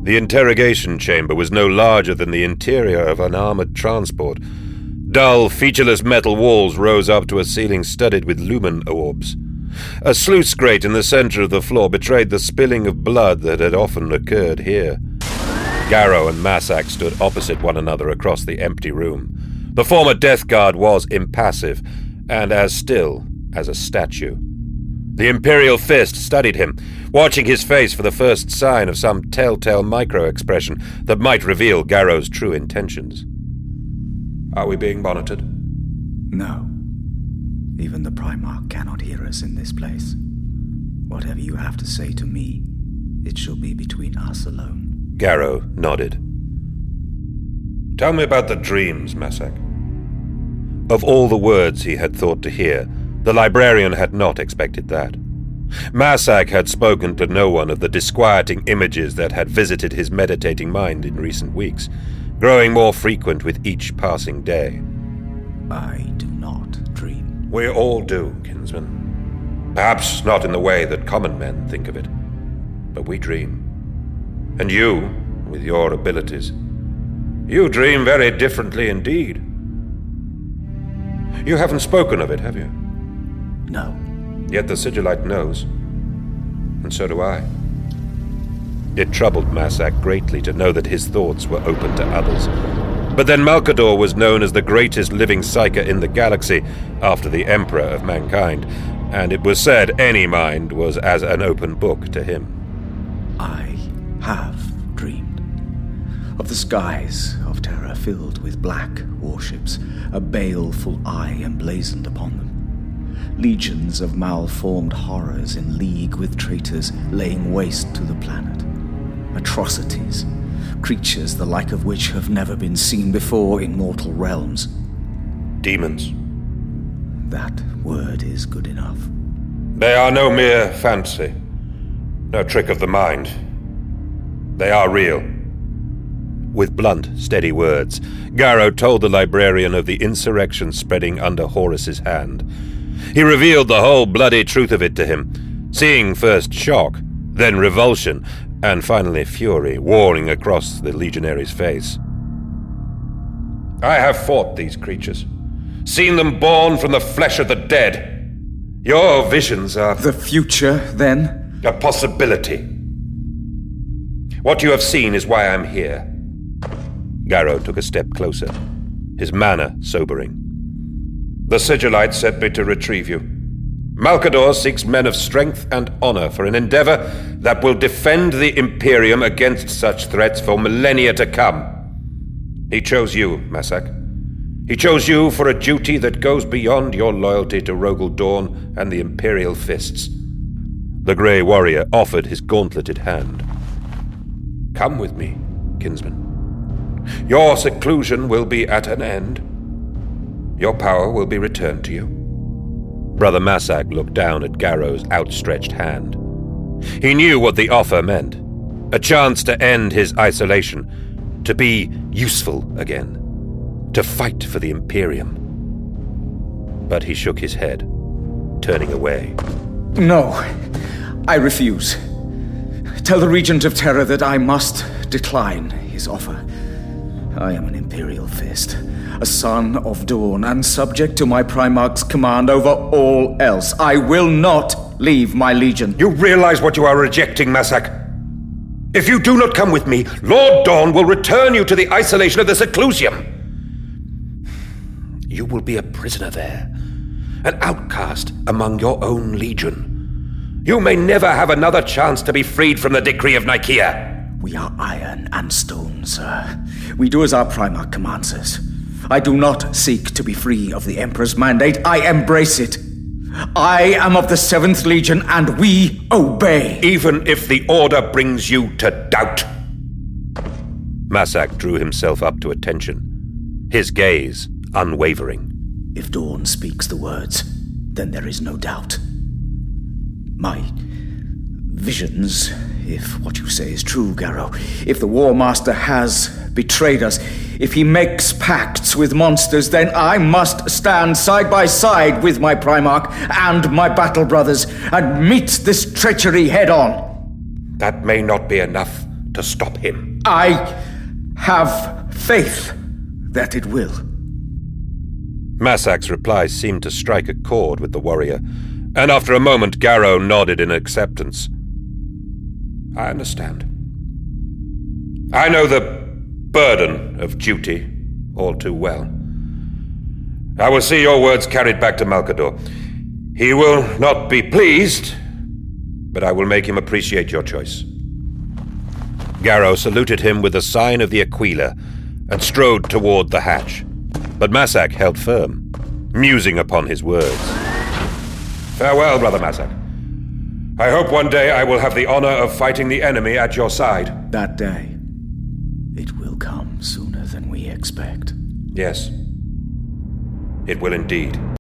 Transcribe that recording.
The interrogation chamber was no larger than the interior of an armored transport. Dull, featureless metal walls rose up to a ceiling studded with lumen orbs. A sluice grate in the center of the floor betrayed the spilling of blood that had often occurred here. Garrow and Massac stood opposite one another across the empty room. The former Death Guard was impassive, and as still as a statue. The Imperial Fist studied him, watching his face for the first sign of some telltale micro-expression that might reveal Garrow's true intentions. Are we being monitored? No. Even the Primarch cannot hear us in this place. Whatever you have to say to me, it shall be between us alone. Garrow nodded. Tell me about the dreams, Massac. Of all the words he had thought to hear, the librarian had not expected that. Massac had spoken to no one of the disquieting images that had visited his meditating mind in recent weeks, growing more frequent with each passing day. I do not dream. We all do, kinsman. Perhaps not in the way that common men think of it, but we dream. And you, with your abilities, you dream very differently indeed. You haven't spoken of it, have you? No. Yet the Sigillite knows. And so do I. It troubled Massac greatly to know that his thoughts were open to others. But then Malkador was known as the greatest living psyker in the galaxy after the Emperor of mankind, and it was said any mind was as an open book to him. I have dreamed of the skies of Terra filled with black warships, a baleful eye emblazoned upon them. Legions of malformed horrors in league with traitors laying waste to the planet. Atrocities, creatures the like of which have never been seen before in mortal realms. Demons. That word is good enough. They are no mere fancy, no trick of the mind. They are real. With blunt, steady words, Garrow told the librarian of the insurrection spreading under Horus's hand. He revealed the whole bloody truth of it to him, seeing first shock, then revulsion, and finally fury warring across the legionary's face. I have fought these creatures, seen them born from the flesh of the dead. Your visions are... The future, then? A possibility. What you have seen is why I'm here. Garrow took a step closer, his manner sobering. The Sigillite sent me to retrieve you. Malkador seeks men of strength and honor for an endeavor that will defend the Imperium against such threats for millennia to come. He chose you, Massac. He chose you for a duty that goes beyond your loyalty to Rogel Dawn and the Imperial Fists. The Grey Warrior offered his gauntleted hand. Come with me, kinsman. Your seclusion will be at an end. Your power will be returned to you. Brother Massac looked down at Garrow's outstretched hand. He knew what the offer meant. A chance to end his isolation, to be useful again, to fight for the Imperium. But he shook his head, turning away. No, I refuse. Tell the Regent of Terra that I must decline his offer. I am an Imperial Fist, a son of Dawn, and subject to my Primarch's command over all else. I will not leave my legion. You realize what you are rejecting, Massac? If you do not come with me, Lord Dawn will return you to the isolation of the Seclusium. You will be a prisoner there, an outcast among your own legion. You may never have another chance to be freed from the decree of Nicaea. We are iron and stone, sir. We do as our Primarch commands us. I do not seek to be free of the Emperor's mandate. I embrace it. I am of the 7th Legion, and we obey. Even if the order brings you to doubt. Massac drew himself up to attention, his gaze unwavering. If Dawn speaks the words, then there is no doubt. My visions, if what you say is true, Garrow, if the War Master has betrayed us, if he makes pacts with monsters, then I must stand side by side with my Primarch and my battle brothers and meet this treachery head on. That may not be enough to stop him. I have faith that it will. Massac's reply seemed to strike a chord with the warrior, and after a moment Garrow nodded in acceptance. I understand. I know the burden of duty all too well. I will see your words carried back to Malcador. He will not be pleased, but I will make him appreciate your choice. Garrow saluted him with a sign of the Aquila and strode toward the hatch, but Massac held firm, musing upon his words. Farewell, Brother Massac. I hope one day I will have the honor of fighting the enemy at your side. That day, it will come sooner than we expect. Yes, it will indeed.